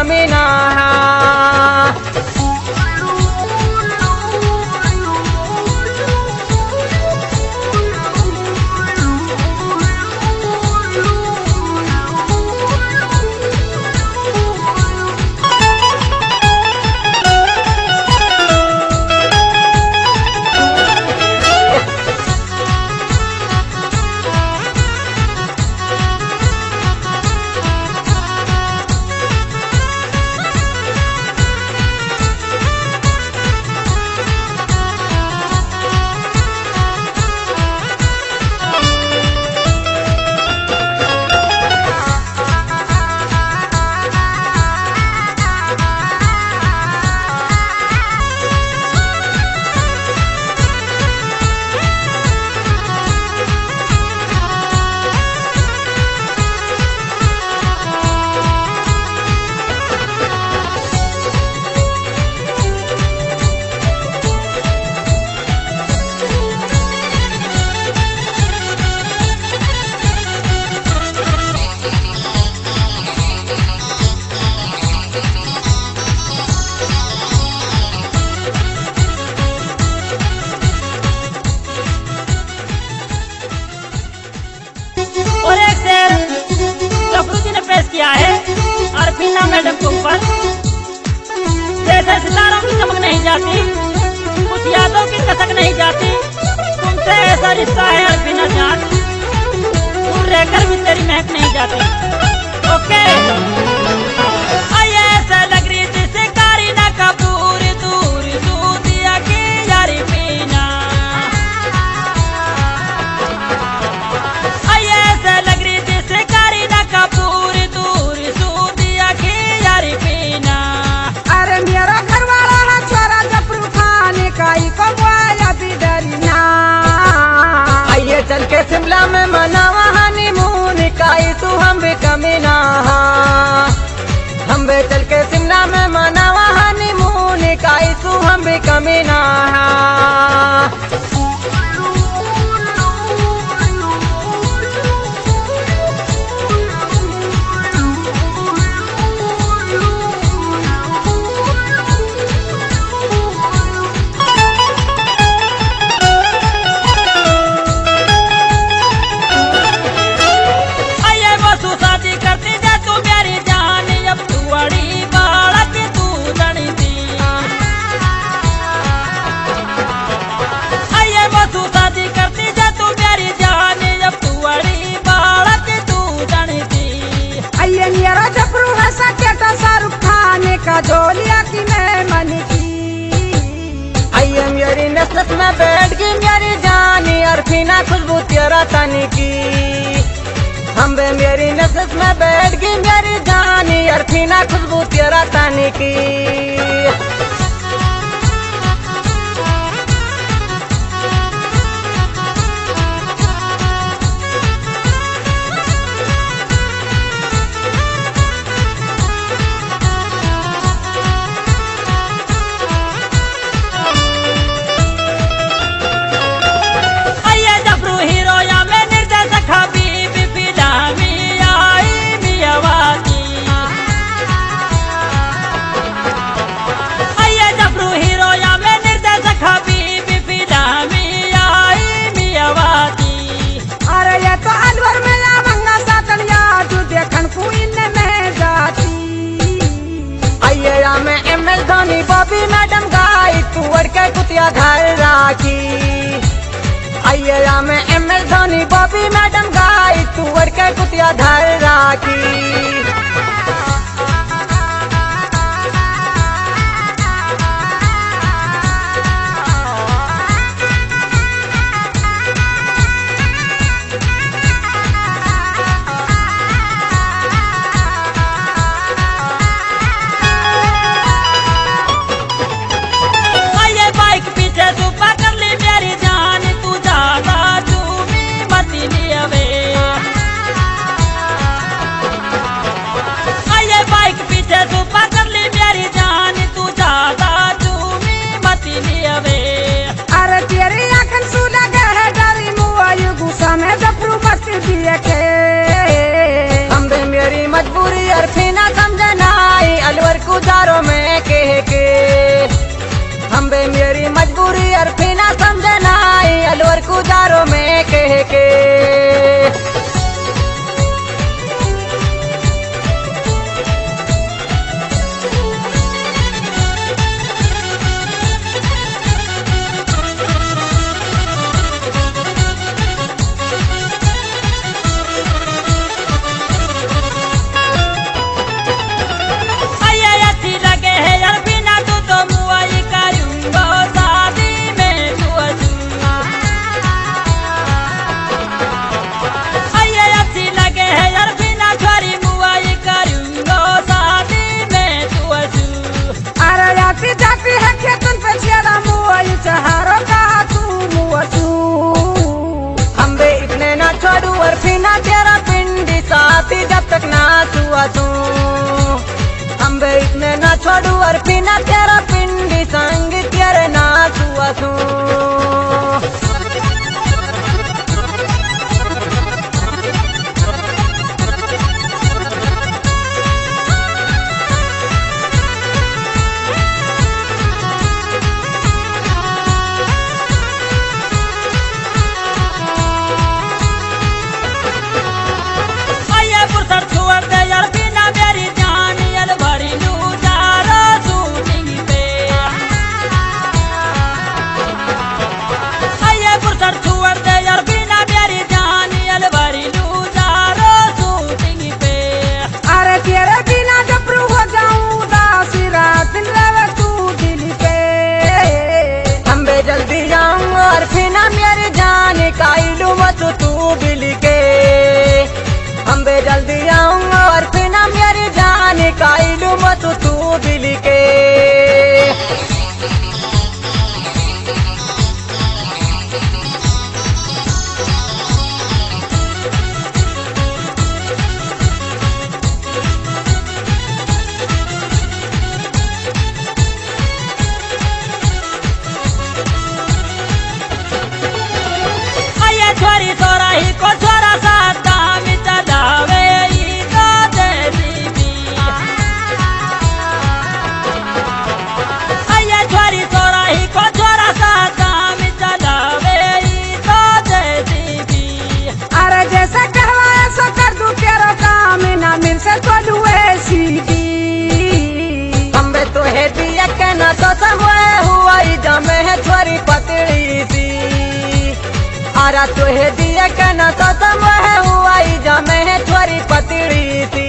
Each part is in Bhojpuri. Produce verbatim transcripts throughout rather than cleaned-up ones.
कमी ना है। किया है अरफीना मैडम के ऊपर। जैसे सितारों की चमक नहीं जाती, कुछ यादों की कसक नहीं जाती, तुमसे ऐसा रिश्ता है अरफीना जान, दूर रहकर भी तेरी महक नहीं जाती। ओके ऐसा लग रही जैसे कारीना कपूर, दूर दूधिया की यारी पीना। ऐसा लग रही जैसे कारीना कपूर, चल के शिमला में मनावा हनीमून काई तू हम भी कमी ना। हम भी चल के शिमला में मनावा हनीमून काई तू हम भी कमी ना। का जोलिया की मैं मन की आइए मेरी नस्ल में बैठ गई मेरी जानी अरफीना खुशबू तेरा तनी की। हम बे मेरी नस्ल में बैठ गई मेरी जानी अरफीना खुशबू तेरा तनी की। बॉबी मैडम गाई तू वर्ड के कुतिया घर राखी। आइए में M L Dhoni Bobby madam गाई तू वर्ड के कुतिया घर राखी। हम भी मेरी मजबूरी अरफीना समझना आई। गुजारो में कह के हम बे मेरी मजबूरी अरफी ना समझे ना अलवर गुजारो में कह के तेरा पिंडी साथी जब तक ना छुआ तू हम बे इतने ना छोड़ू और पीना तेरा पिंडी संग तेरे ना छुआ तू तू बिली के हम बे जल्दी आऊंगा और फिर ना मेरी जान काइलू मत तू बिली के छोरी छोरा ही को छोरा सा दाम चलावे ईदा देवी आये छोरी छोरा ही को छोरा सा दाम चलावे ईदा देवी अरे जैसा कहवाया सो कर दूं तेरा काम ना मिल से तो दुए सीधी हम बे तो है दिया कहना तो सब हुआ ही जमे है छोरी पतली सी आरा तो है दिया कहना तो तुम है हुआ ही जामे है छोरी पतली सी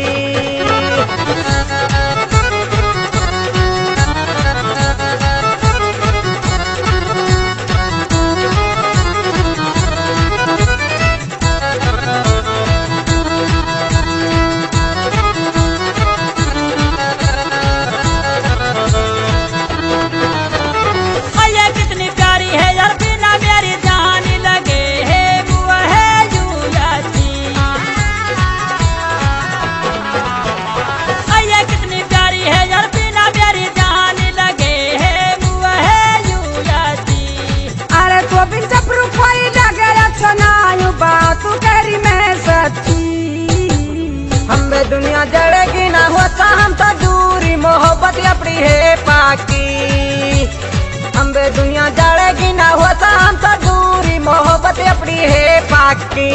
दुनिया जड़ेगी ना होता हम तो दूरी मोहब्बत अपनी है पाकी हम बे दुनिया जड़ेगी ना होता हम तो दूरी मोहब्बत अपनी है पाकी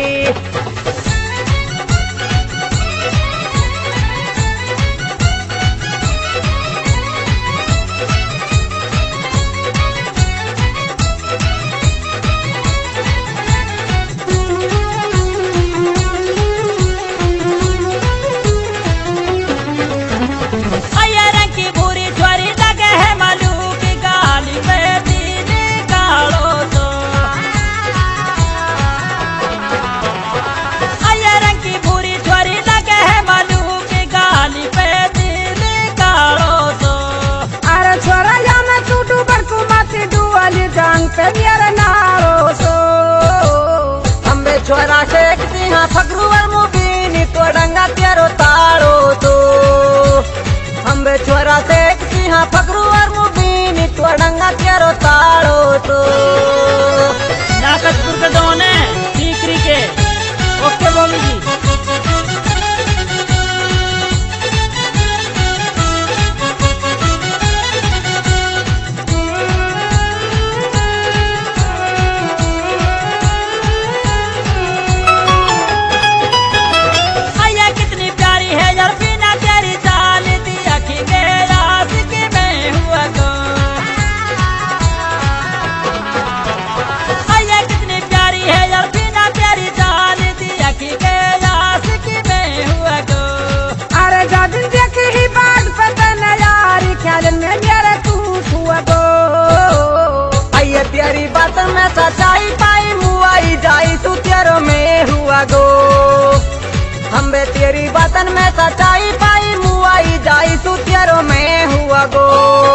छोरा शेख सिंह फगरुवर मुबीनी तो डंगा तेरो तारो तो हम बे छोरा शेख सिंह फगरुवर मुबीनी तो डंगा तेरो तारो तो नाकतपुर के दोने सीकरी के ओके बोली जी बतन में सच्चाई पाई मुआई जाई सुतियरो में हुआ गो।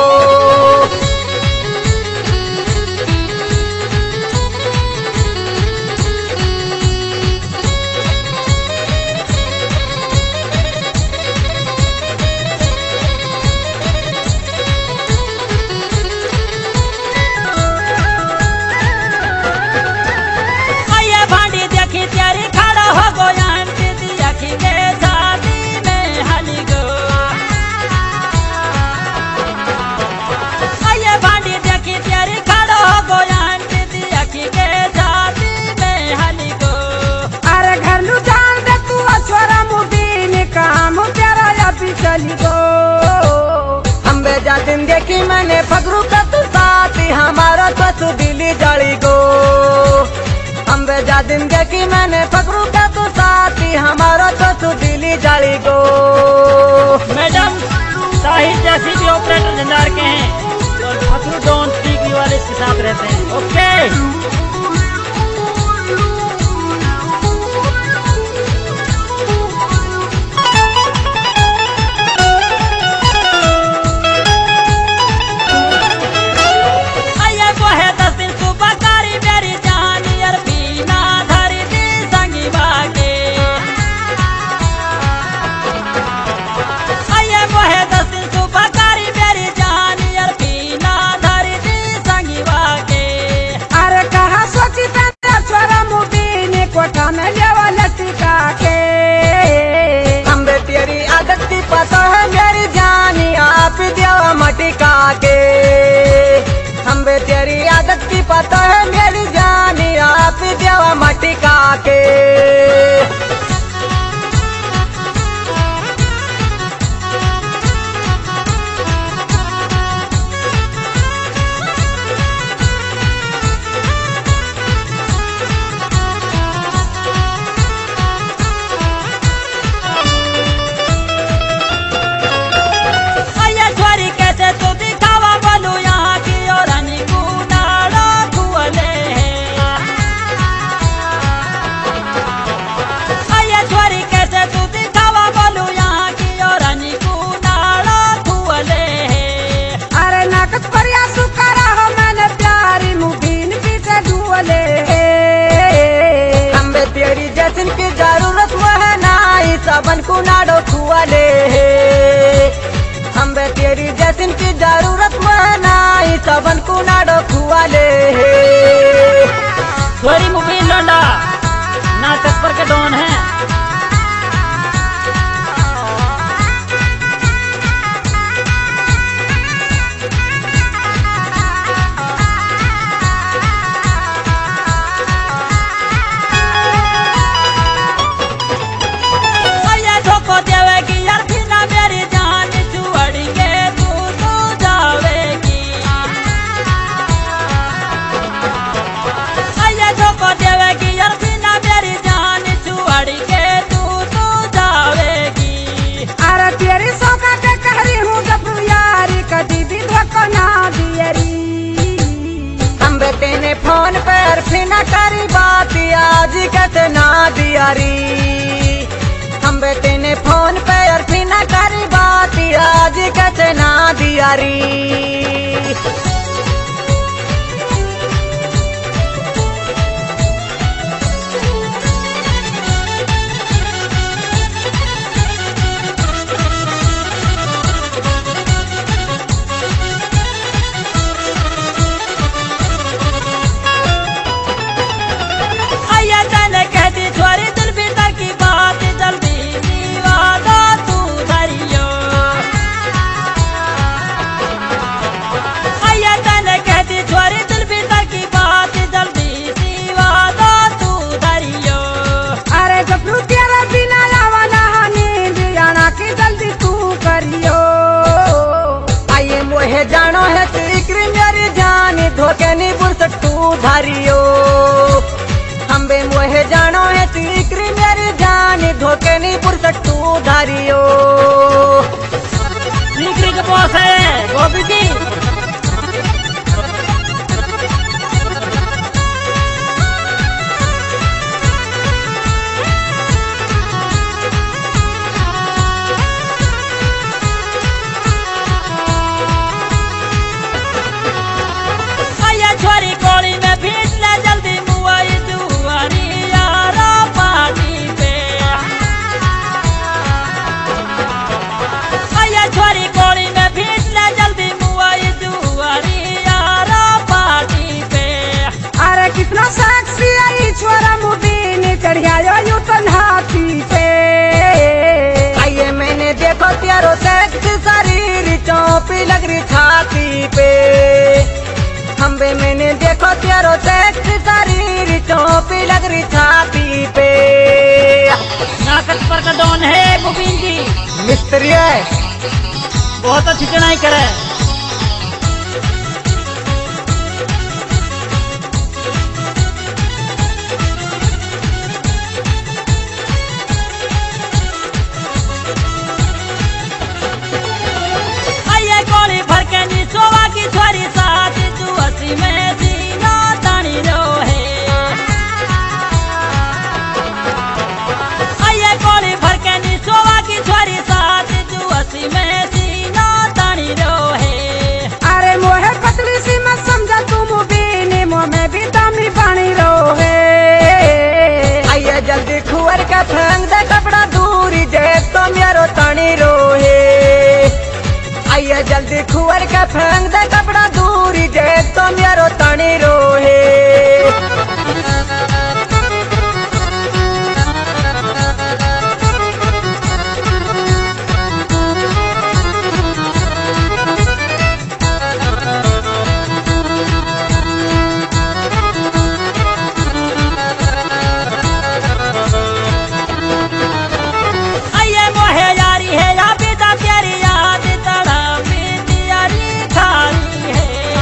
चली गो हम बेजा दिन देखी मैंने फगरू का तू साथी हमारा तो तू दिली जड़ी गो। हम बेजा दिन देखी मैंने फगरू का तू साथी हमारा तो तू दिली जड़ी गो। मैडम साहिल जैसी भी ऑपरेटर झंझार के हैं और फगरू डॉन टीवी वाले के साथ रहते हैं। ओके पता है मेरी जानी आप देवा मटिका के। हम बे तेरी आदत की पता है मेरी जानी आप देवा मटिका के। जरूरत वह नाई सबन को नाडो खुआले। हम बे तेरी जैसन की जरूरत वह नाई सबन को नाडो खुआले। सॉरी मुबीन लोंडा ना तत्पर के डॉन है। तेने फोन पर फिर करी बात आज कैसे ना दियारी। हम बेटे ने फोन पर फिर करी बात आज कैसे ना दियारी। जानो है तिकरी मेरी जानी धोखे नी बुरसटू धारियो। हम बे मोहे जानो है तिकरी मेरी जानी धोखे नी बुरसटू धारियो। तिकरी के बॉस है गोपी जी। पे। हम बे मैंने देखो तेरो सेक्सी शरीर चौपी लग रही छाती पे। नाकस पर का डॉन है गोविंद जी, मिस्त्री है, बहुत अच्छी चढ़ाई करे। आइए गोली भर के नी सोवा की छोरी साथ तू हसी में सीना तानी रो है। आइए गोली भर के नी सोवा की छोरी साथ तू हसी में सीना तानी रो है। अरे मोहे पतली सी मत समझा तुम बीनी, मुँह में भी दामी पानी रोहे। आइए जल्दी खुअर का फेंक दे कपड़ा दूरी देख तो मेरो तानी रोहे। आइए जल्दी खुअर का फेंक दे कपड़ा दूरी देख तो मेरो तानी रोहे। आइए मोहे यारी है या पिता तेरी याद तड़पी दियारी खाली है।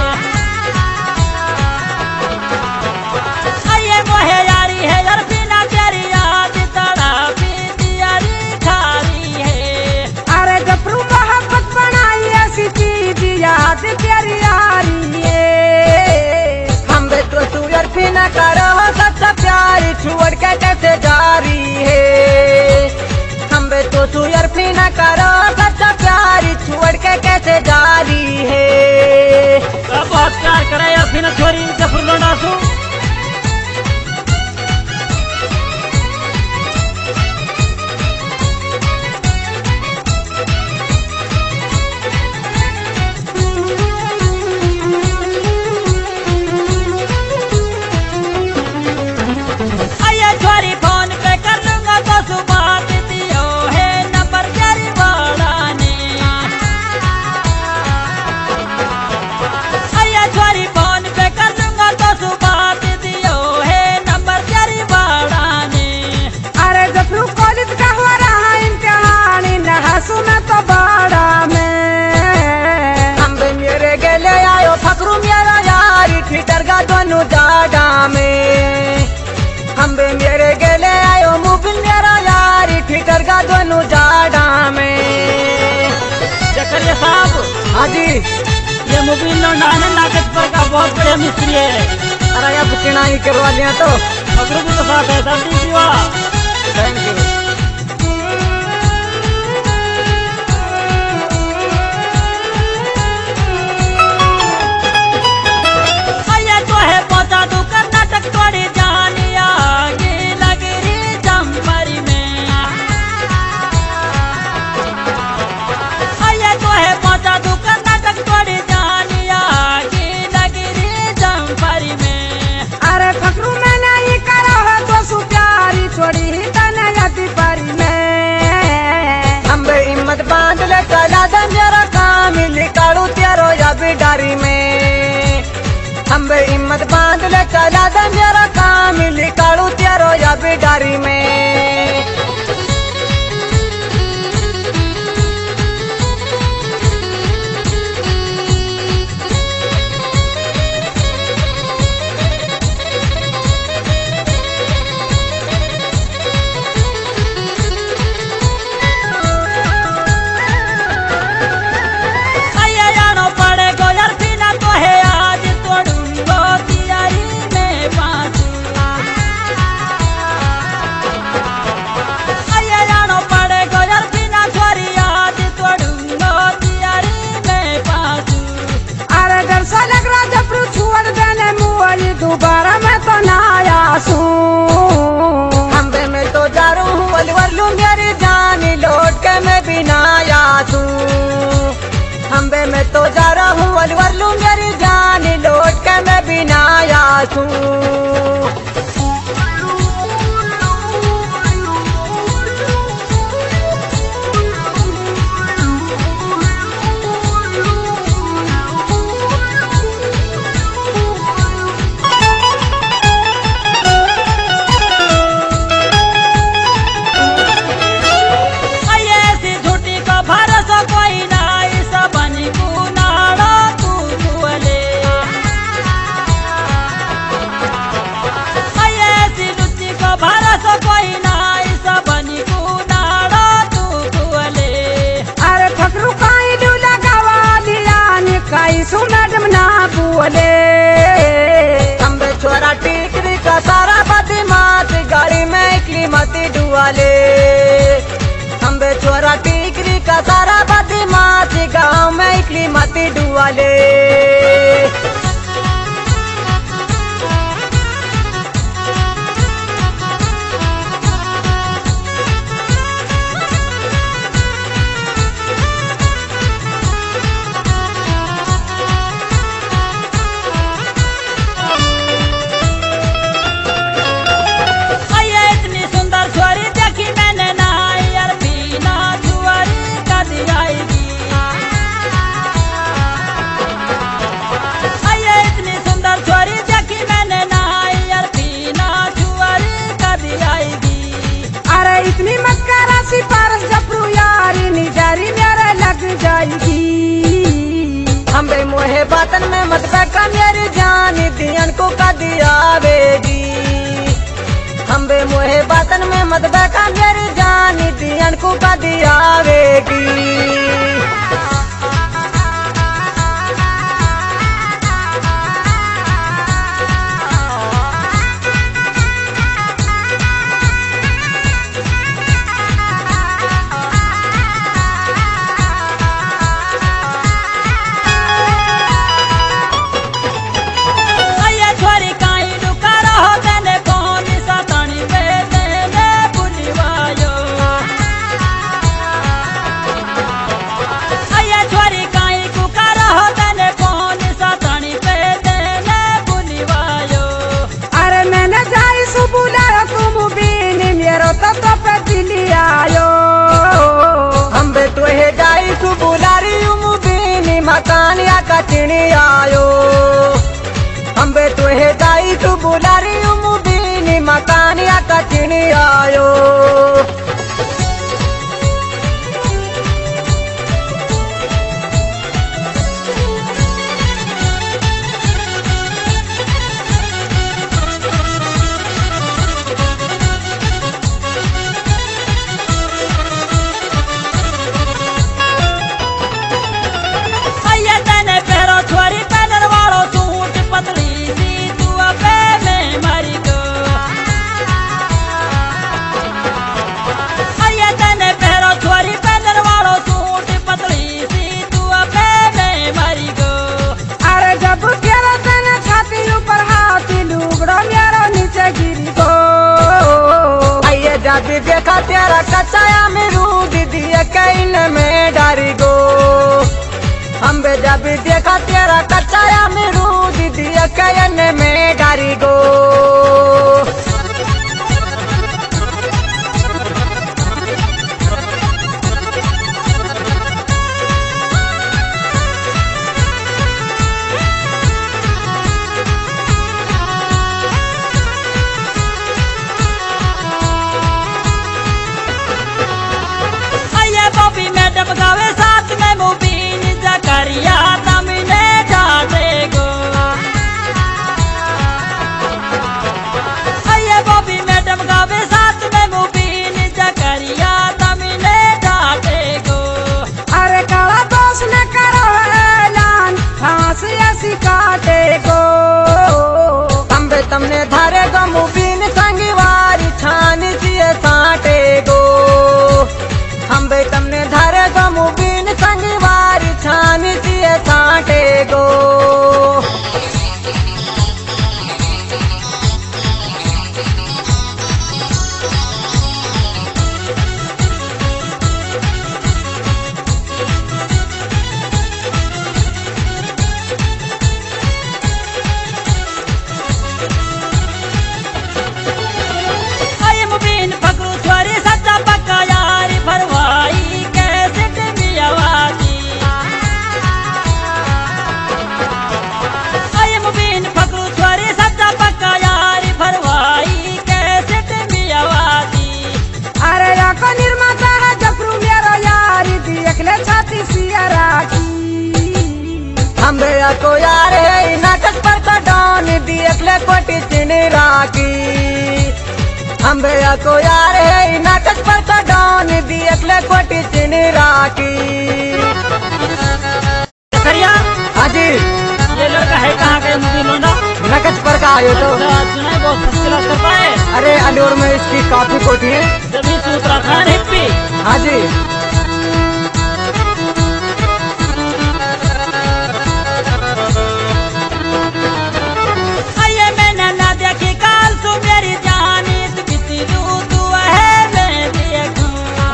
आइए मोहे यारी है यार बिना तेरी याद तड़पी दियारी खाली है। अरे गपरू मोहब्बत बनाई ऐसी चीज याद तेरी यारी है। हम बे तो सूरज भी न करो सबसे प्यारी छुअर के कैसे जारी है। हम बे तो सूरज भी न करो सबसे प्यारी छुअर के कैसे जारी है। अब बहुत प्यार करे यार बिना छोरी जफर लौटासू। आइए छोरी फोन पे कर लूंगा तो सुबह दियो है नंबर तेरी बढ़ाने। आइए छोरी फोन पे कर लूंगा तो सुबह दियो है नंबर तेरी बढ़ाने। अरे गपरू कॉलेज का हो रहा इम्तिहान, न हंसू मैं तो बड़ा में। हम बे मेरे गले आयो फकरू मेरा यारी थिएटर का दोनों जाडा में। हम बे मेरे गले आयो मुबिन मेरा यारी थिएटर का दोनों जाडा में। चक्रिया साहब, हाँ जी, ये मोबिल लौटाने नाकस पर का बहुत बड़ा मिस्त्री है। अरे अब चिनाई करवा लिया तो मगरू भी तो साथ है सब डी हुआ। Thank you. आइए तो है पहुंचा दू कर्नाटक थोड़ी जानी आगे लग रही जम्परी में। आइए तो है पहुंचा दू कर्नाटक थोड़ी जानी आगे लग रही जम्परी में। अरे फकरू में नहीं करो है तो सु प्यारी छोड़ी ही तने जाती परी में। हम बे हिम्मत बांध ले चला दे मेरा काम निकालू तेरो या बिडारी में। हम बे हिम्मत बांध ले चला दे मेरा काम निकालू तेरो या बिडारी में। आइए जानो पड़े गो यार बिना तो है आज तोड़ूंगो तियारी में बाजू। आइए जानो पड़े गो यार बिना छोरी आज तोड़ूंगो तियारी में बाजू। अरे डर सा लग रहा जब छोड़ देने मुझे दोबारा मैं तो ना आयासू। हम बे मैं तो जा रू हूँ अलवर लू मेरी जानी लौट के मैं भी ना आयासू। हम बे मैं तो जा रहा हूँ अलवर लू मेरी जानी लौट के मैं भी ना आयासू। बोले। अम्बे छोरा टिकरी का सारा बदमाश गाड़ी में इकली मती डुआले। अम्बे छोरा टिकरी का सारा बदमाश गाँव में इकली मती डुआले। इतनी मत करा सिफारिश जबरू यारी निजारी मेरे लग जाएगी। अम्बे मोहे बातन में मत बैका मेरी जान दियन को कदी आवेगी। अम्बे मोहे बातन में मत बैका मेरी जान दियन को कदी आवेगी। मकान या कचनी आयो। अम्बे तुहे दाई तू बुलारी उमुदीनी मकान या कचनी आयो। जब देखा तेरा कचाया अमरूद दिए कैन में डारी गो। अम्बे जब देखा तेरा कचाया अमरूद दिए कैन में डारी गो। गावे साथ में मुबीन जकरिया तमने जाते गो। अये बॉबी मैडम गावे साथ में मुबीन जकरिया तमने जाते गो। अरे काला दोस्त न करो ऐलान फांसी ऐसी काटे गो। अम्बे तमने धारे गो मुबीन संगवारी छान जिए साटे गो। अम्बे तमने धारे गो मुबीन संगवारी छान जिए साटे गो। अम्बे को यार है नाटक पर कटौन दी अगले कोटी चिन राखी। अम्बे को यार है नाटक पर कटौन दी अगले कोटी चिन राखी। जकरिया हाँ जी, ये लड़का है कहाँ आयो तो अच्छा, सुना है बहुत फर्स्ट क्लास कर पाए। अरे अलीगढ़ में इसकी काफी कोठी है। जब से उत्तराखंड हिप्पी। हाँ जी। आइए मैंने ना देखी काल तू मेरी जानी तू किसी रू तू है मैं देखूं।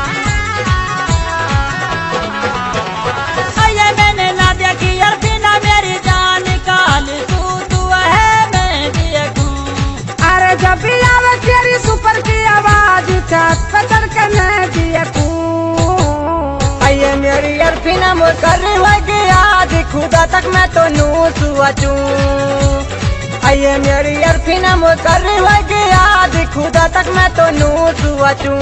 आइए मैंने ना देखी यार बिना मेरी जान काल तू तू है मैं देखूं। अरे जब भी आवे तेरी सुपर की आवाज छत पे चढ़ के मैं देखूं। आइए मेरी अरफीना मोर कर रही होगी याद खुदा तक मैं तो नू सुआचू। आइए मेरी अरफीना मोर कर रही होगी याद खुदा तक मैं तो नू सुआचू।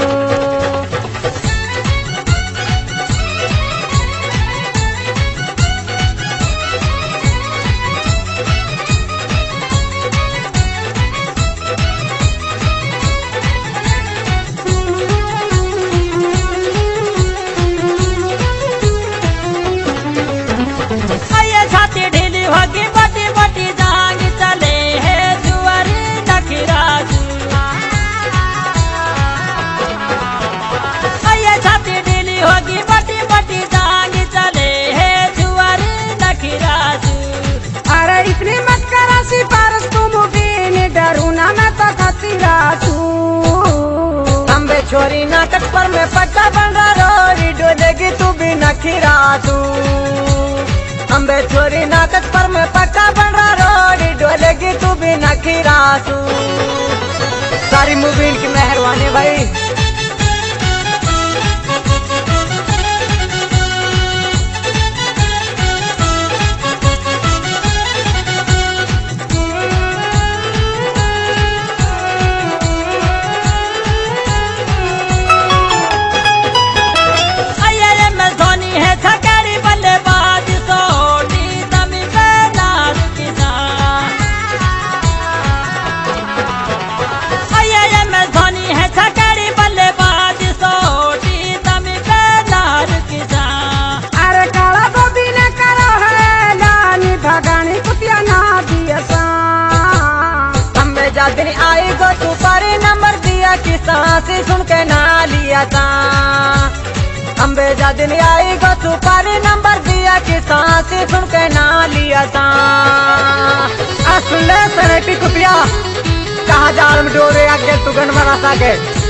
आइए छाती ढीली होगी बटी बटी जांग चले है जुआरी नखराजू। आइए छाती ढीली होगी बटी बटी जांग चले है जुआरी नखराजू। अरे इतनी मत करा सिफारिश तुम भी नहीं डरू ना मैं तो खतीरा तू। अम्बे छोरी नाटक पर मैं पट्टा बन रहा रोरी डोलेगी तू भी नखीरा तू। अम्बे छोरी नाटक पर मैं पट्टा बन रहा रोरी डोलेगी तू भी नखीरा तू। सारी मूवी की मेहरबानी भाई। आइए एम एस धोनी है छकारी बल्लेबाज सोनी जमी पे नाज किसान। आइए एम एस धोनी है छकारी बल्लेबाज सोनी जमी पे नाज किसान। अरे काला बबी ने करो है लानी भगानी कुतिया ना दिया सा। अम्बे जा दिन आई गो तू पारी नंबर दिया कि सांसी सुन के ना लिया था। अम्बे जा दिन आई गो तू पारी नंबर दिया कि सांसी सुन के ना लिया था। आ सुन ले सरेटी कुतिया कहाँ जाल में डोरे आगे तू गन मरा सागे।